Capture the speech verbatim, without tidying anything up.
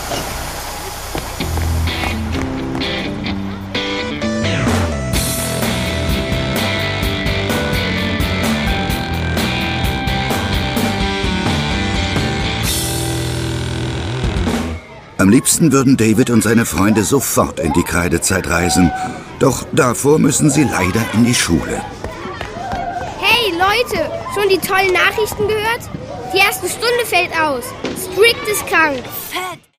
Am liebsten würden David und seine Freunde sofort in die Kreidezeit reisen. Doch davor müssen sie leider in die Schule. Hey Leute, schon die tollen Nachrichten gehört? Die erste Stunde fällt aus. Strict ist krank. Fett.